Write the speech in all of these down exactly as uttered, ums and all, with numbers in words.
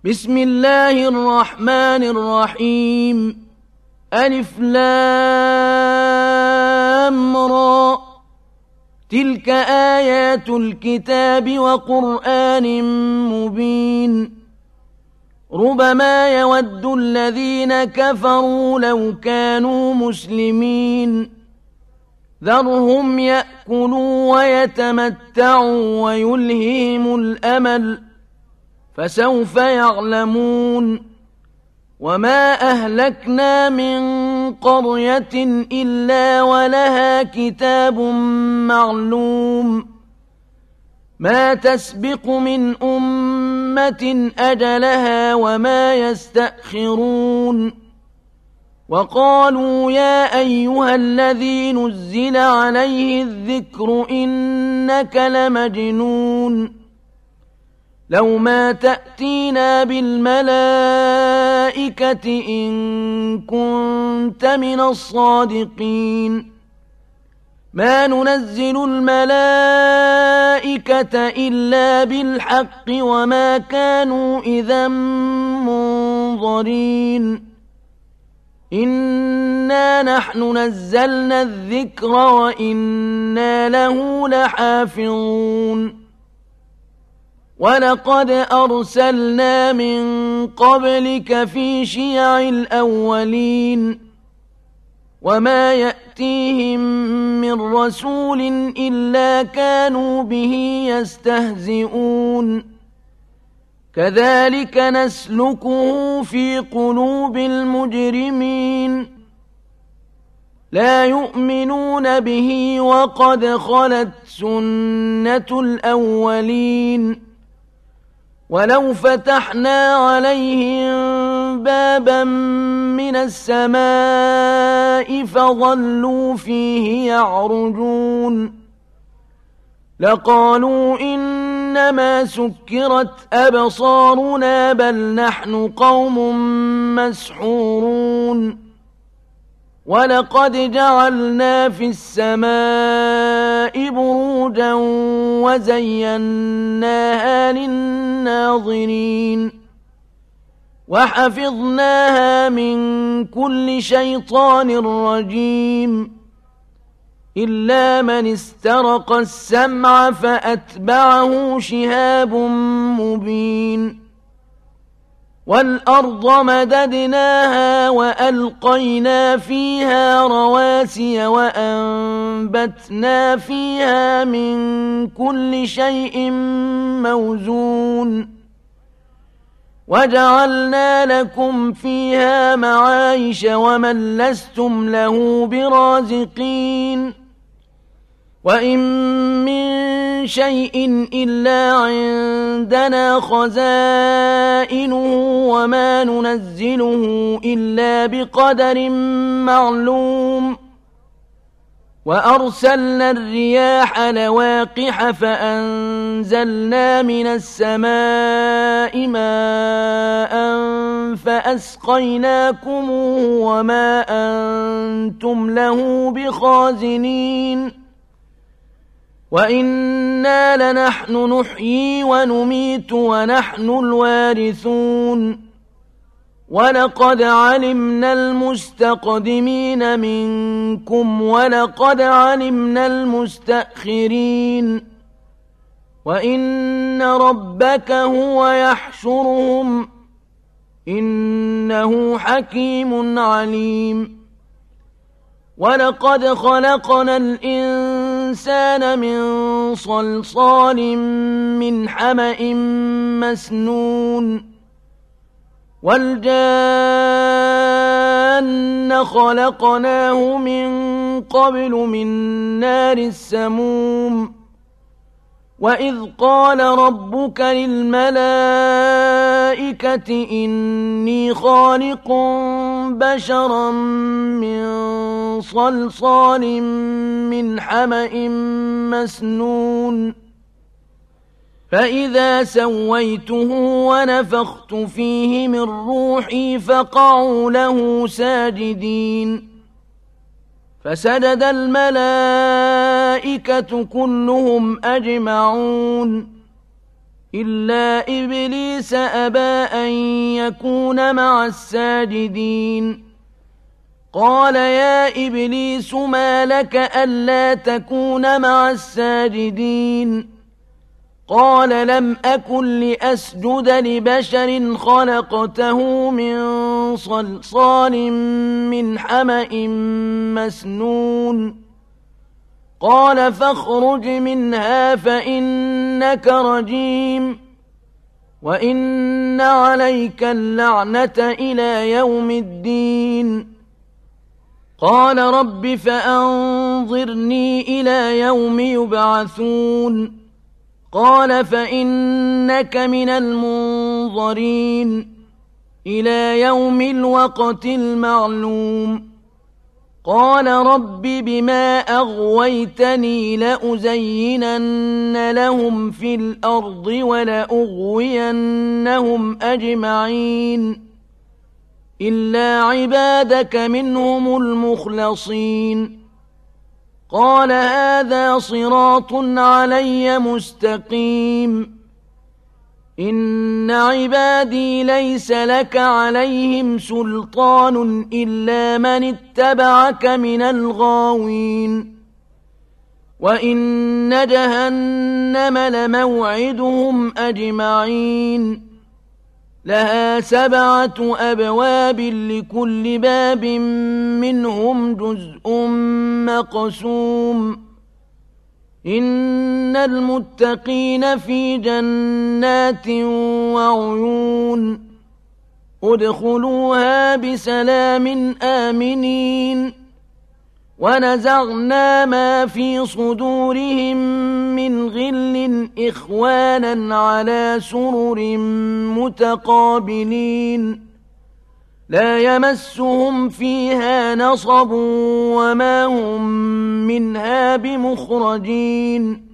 بسم الله الرحمن الرحيم ألف لام را تلك آيات الكتاب وقرآن مبين ربما يود الذين كفروا لو كانوا مسلمين ذرهم يأكلوا ويتمتعوا ويلههم الأمل فسوف يعلمون وما أهلكنا من قرية إلا ولها كتاب معلوم ما تسبق من أمة أجلها وما يستأخرون وقالوا يا أيها الذي نزل عليه الذكر إنك لمجنون لو ما تأتينا بالملائكة إن كنت من الصادقين ما ننزل الملائكة إلا بالحق وما كانوا إذا منظرين إنا نحن نزلنا الذكر وإنا له لحافظون ولقد أرسلنا من قبلك في شيع الأولين وما يأتيهم من رسول إلا كانوا به يستهزئون كذلك نسلكه في قلوب المجرمين لا يؤمنون به وقد خلت سنة الأولين ولو فتحنا عليهم بابا من السماء فظلوا فيه يعرجون لقالوا إنما سكرت أبصارنا بل نحن قوم مسحورون ولقد جعلنا في السماء بروجا وزيناها للناظرين وحفظناها من كل شيطان رجيم إلا من استرق السمع فأتبعه شهاب مبين والأرض مددناها وألقينا فيها رواسي وأنبتنا فيها من كل شيء موزون وجعلنا لكم فيها معايش ومن لستم له برازقين وإن من شيء إلا عندنا خزائنه وما ننزله إلا بقدر معلوم وأرسلنا الرياح لواقح فأنزلنا من السماء ماء فأسقيناكموه وما أنتم له بخازنين وإنا لنحن نحيي ونميت ونحن الوارثون ولقد علمنا المستقدمين منكم ولقد علمنا المستأخرين وإن ربك هو يحشرهم إنه حكيم عليم ولقد خلقنا الإنسان من صلصال من حمأ مسنون والجان خلقناه من قبل من نار السموم وإذ قال ربك للملائكة إني خالق بشرا من صلصال من حمأ مسنون فإذا سويته ونفخت فيه من روحي فقعوا له ساجدين فسجد الملائكة كلهم أجمعون إلا إبليس أبى أن يكون مع الساجدين قال يا إبليس ما لك ألا تكون مع الساجدين قال لم أكن لأسجد لبشر خلقته من صلصال من حمأ مسنون قال فاخرج منها فإنك رجيم وإن عليك اللعنة إلى يوم الدين قال رب فأنظرني إلى يوم يبعثون قال فإنك من المنظرين إلى يوم الوقت المعلوم قال رب بما أغويتني لأزينن لهم في الأرض ولأغوينهم أجمعين إلا عبادك منهم المخلصين قال هذا صراط علي مستقيم إن عبادي ليس لك عليهم سلطان إلا من اتبعك من الغاوين وإن جهنم لموعدهم أجمعين لها سبعة أبواب لكل باب منهم جزء مقسوم إن المتقين في جنات وعيون ادخلوها بسلام آمنين ونزعنا ما في صدورهم من غل إخوانا على سرر متقابلين لا يمسهم فيها نصب وما هم منها بمخرجين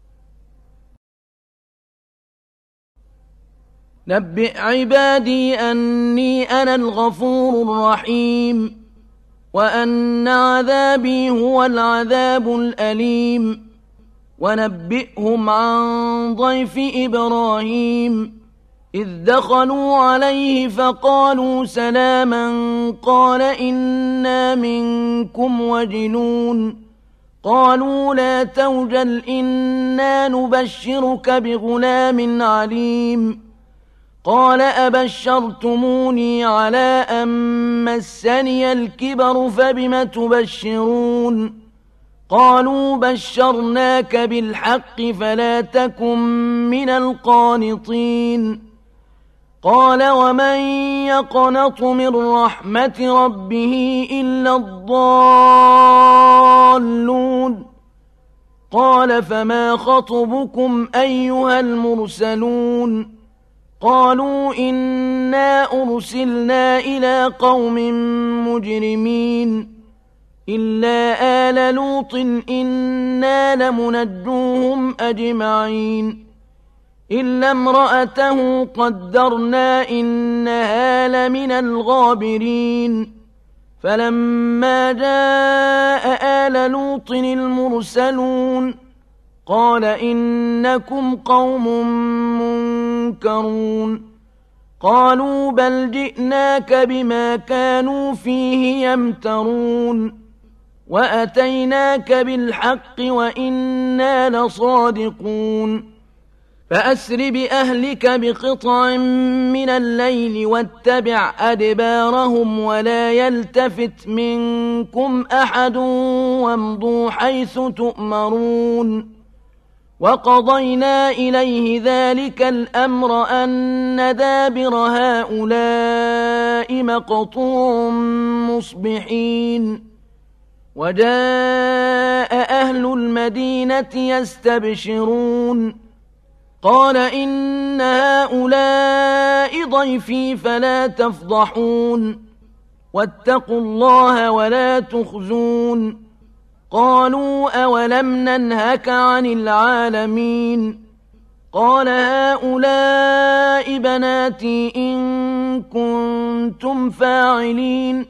نبئ عبادي أني أنا الغفور الرحيم وأن عذابي هو العذاب الأليم ونبئهم عن ضيف إبراهيم إذ دخلوا عليه فقالوا سلاما قال إنا منكم وجلون قالوا لا توجل إنا نبشرك بغلام عليم قال أبشرتموني على أن مسني الكبر فبم تبشرون قالوا بشرناك بالحق فلا تكن من القانطين قال ومن يقنط من رحمة ربه إلا الضالون قال فما خطبكم أيها المرسلون قالوا إنا أرسلنا إلى قوم مجرمين إلا آل لوط إنا لمنجوهم أجمعين إلا امرأته قدرنا إنها لمن الغابرين فلما جاء آل لوط المرسلون قال إنكم قوم منكرون قالوا بل جئناك بما كانوا فيه يمترون وأتيناك بالحق وإنا لصادقون فأسر بأهلك بقطع من الليل واتبع أدبارهم ولا يلتفت منكم أحد وامضوا حيث تؤمرون وقضينا إليه ذلك الأمر أن دابر هؤلاء مقطوع مصبحين وجاء أهل المدينة يستبشرون قال إن هؤلاء ضيفي فلا تفضحون واتقوا الله ولا تخزون قالوا أولم ننهك عن العالمين قال هؤلاء بناتي إن كنتم فاعلين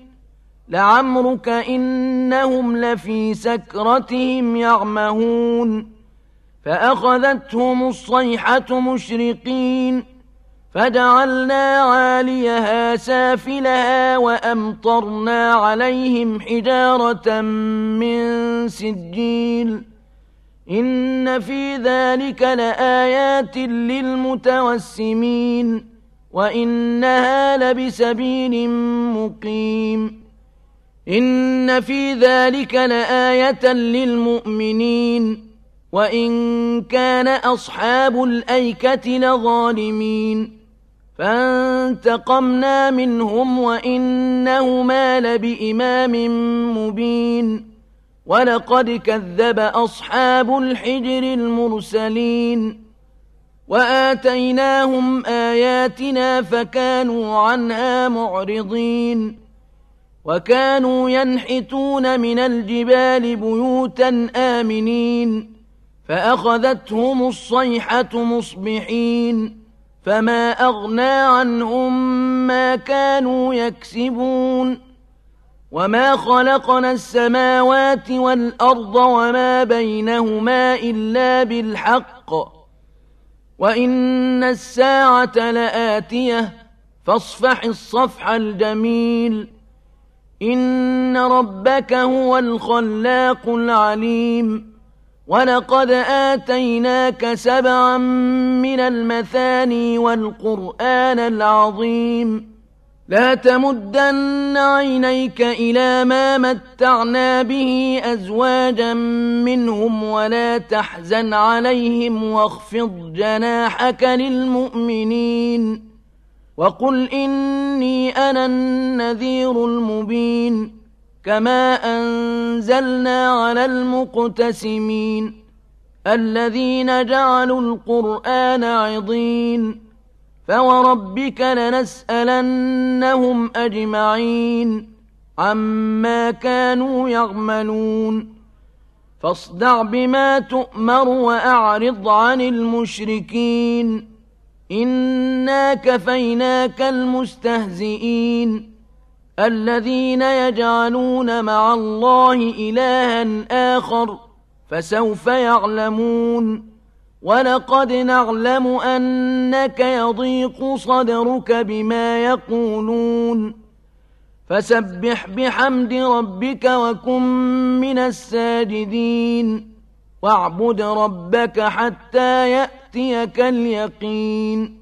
لعمرك إنهم لفي سكرتهم يعمهون فأخذتهم الصيحة مشرقين فجعلنا عاليها سافلها وأمطرنا عليهم حجارة من سجيل إن في ذلك لآيات للمتوسمين وإنها لبسبيل مقيم إن في ذلك لآية للمؤمنين وإن كان أصحاب الأيكة لظالمين فانتقمنا منهم وإنهما لبإمام مبين ولقد كذب أصحاب الحجر المرسلين وآتيناهم آياتنا فكانوا عنها معرضين وكانوا ينحتون من الجبال بيوتا آمنين فأخذتهم الصيحة مصبحين فما أغنى عنهم ما كانوا يكسبون وما خلقنا السماوات والأرض وما بينهما إلا بالحق وإن الساعة لآتية فاصفح الصفح الجميل إن ربك هو الخلاق العليم ولقد آتيناك سبعا من المثاني والقرآن العظيم لا تمدن عينيك إلى ما متعنا به أزواجا منهم ولا تحزن عليهم واخفض جناحك للمؤمنين وقل إني أنا النذير المبين كما أنزلنا على المقتسمين الذين جعلوا القرآن عضين فوربك لنسألنهم أجمعين عما كانوا يعملون فاصدع بما تؤمر وأعرض عن المشركين إنا كفيناك المستهزئين الذين يجعلون مع الله إلها آخر فسوف يعلمون ولقد نعلم أنك يضيق صدرك بما يقولون فسبح بحمد ربك وكن من الساجدين واعبد ربك حتى يأتيك اليقين